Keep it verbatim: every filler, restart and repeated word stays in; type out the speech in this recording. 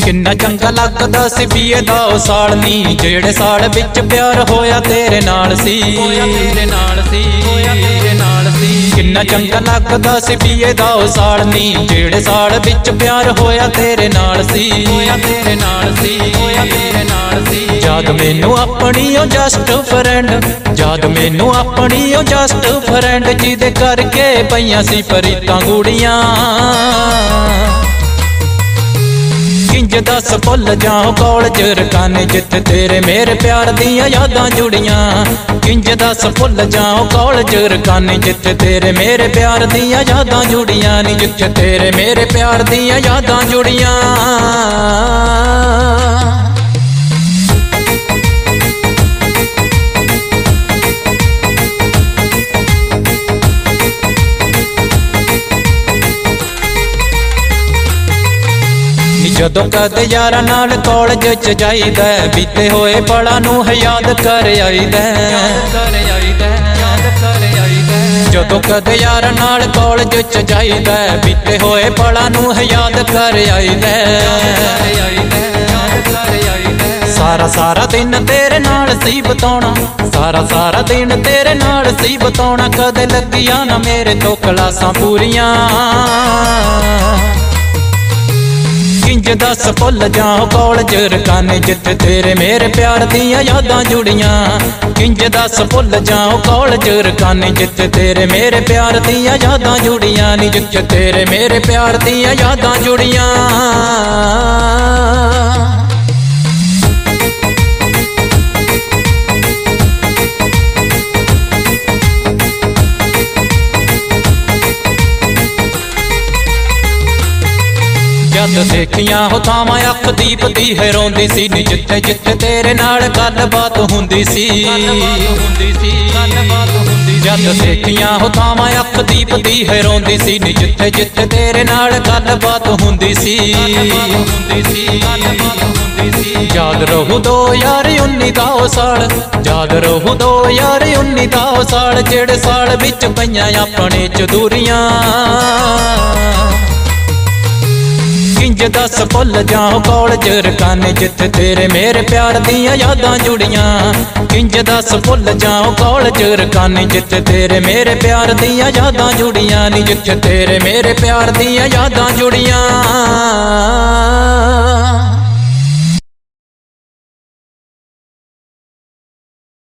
किन्ना चंगा लगदा सी बीए दा ओ साल नी जेड़े साल विच प्यार होया तेरे नाल सी तेरे नाल सी तेरे नाल सी किन्ना चंगा लगदा सी बीए दा ओ साल नी जेड़े साल विच प्यार होया तेरे नाल सी तेरे नाल सी तेरे नाल सी याद मैनू अपनी ओ जस्ट फ्रेंड याद मैनू अपनी ओ जस्ट फ्रेंड जिदे करके पईयां सी परीतां गुड़ियां किंज दस भुल जाओ कॉलेज रकाने जिथे तेरे मेरे प्यार दियां यादां जुड़ियां किंज दस भुल जाओ कॉलेज रकाने जिथे तेरे मेरे प्यार दियां यादां जुड़ियां नी जिथे तेरे मेरे प्यार दियां यादां जुड़ियां जदों कदे यारां नाल कॉलेज च जाईदा बीते होए पलां नूं याद कर आईदा जदों कदे यारां नाल कॉलेज च जाईदा बीते होए पलां नूं याद कर आईदा सारा सारा दिन तेरे नाल सी बिताउणा सारा सारा दिन तेरे नाल सी बिताउणा कदे लगिया ना मेरे तो क्लासां पूरियां किंज दस भुल जाओ कॉलेज रकाने जिथे तेरे मेरे प्यार दियां यादां जुड़ियां किंज दस भुल जाओ कॉलेज रकाने जिथे तेरे मेरे प्यार दियां यादां जुड़ियां नी जिथे तेरे मेरे प्यार दियां यादां जुड़ियां जद देखियां हो थावां अख दीपदी है रोंदी सी नी जिथे जिथे तेरे नाल गलबात हुंदी सी जद देखियां हो थावां अख दीपदी है रोंदी सी नी जिथे जिथे तेरे नाल गलबात हुंदी सी याद रहू दो यार उन्नी दा ओ साल याद रहू दो यार उन्नी दा ओ साल जेड़े साल विच पईयां अपने च दूरियां किंज दस भुल जाओ कॉलेज रकाने जिथे तेरे मेरे प्यार दियां यादां जुड़ियां किंज दस भुल जाओ कॉलेज रकाने जिथे तेरे मेरे प्यार दियां यादां जुड़ियां नी जिथे तेरे मेरे प्यार दियां यादां जुड़ियां।